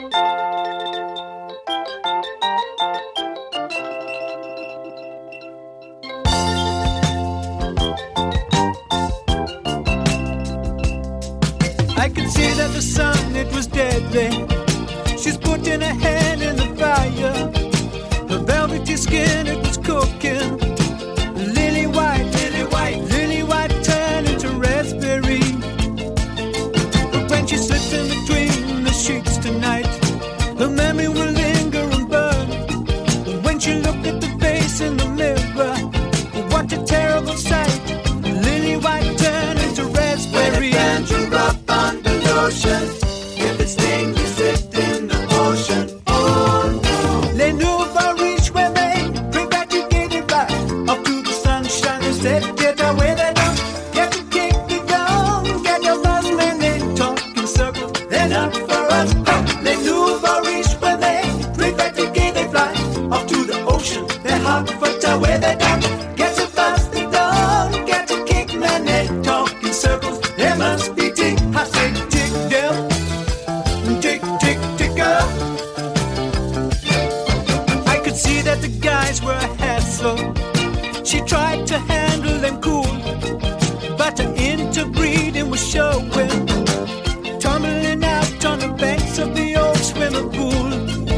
I could see that the sun, it was deadly. She's putting her hand in the fire. Her velvety skin, it was cooking. Lily white, lily white, lily white turned into raspberry. But when she slips in between the sheets tonight, her memory will linger and burn. And when she looked at the face in the mirror, what a terrible sight. Lily white turned into raspberry. Up on the lotion, if it's sting, you sit in the ocean. Oh no. Les nouveaux riches women prevaricated right up to the sunshine. They said, get away, they don't get to kick the down. Get your buzz when they talk in circles. They're not for us. Les nouveaux riches women prevaricated right up to the ocean. They're hot foot away, they don't get to buzz the down. Get to kick when they talk in circles. There must be tick. I say tick down, tick, tick, tick up. I could see that the guys were a hassle. She tried to handle them cool, but her interbreeding was showing, tumbling out on the banks of the old swimming pool.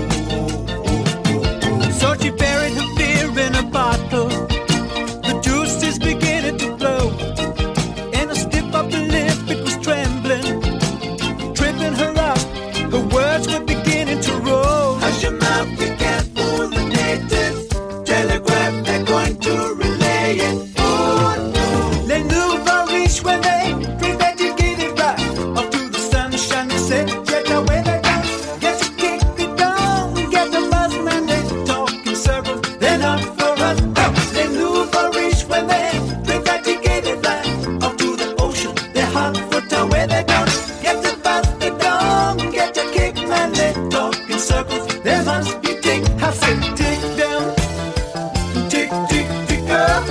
So she buried her fear in a bottle. The juice is beginning to flow, and a stiff upper lip, it was trembling, tripping her up. Her words were beginning to roll. Hush your mouth, you can't fool the natives. Telegraph, they're going to relay it. Oh no. Les nouveaux riches when they prevaricated right up to the sunshine. They said, get away, they don't get to kick it down. Get the buzz man, they talk in circles. They're not for us. Les nouveaux riches when they prevaricated right up to the ocean. They're hot foot away, they don't get to buzz the down. Get to kick man, they talk in circles. There must be tick, I said tick down, tick, tick, tick up.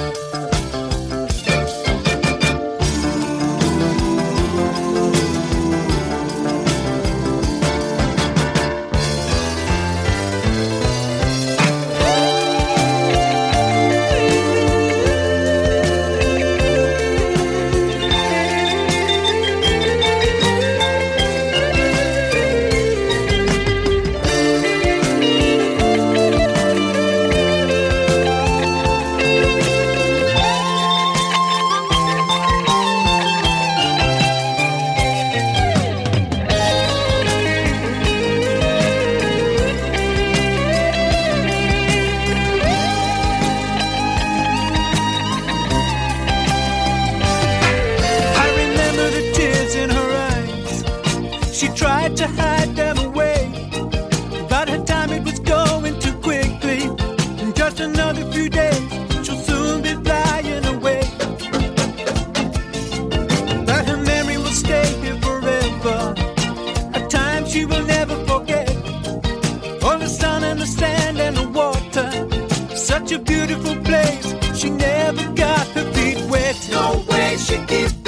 I remember the tears in her eyes. She tried to hide them away, but her time it was going too quickly. In just another few days, she'll soon be flying away. But her memory will stay here forever, a time she will never forget. All the sun and the sand and the water, such a beautiful place. She never got her feet wet. No way she keeps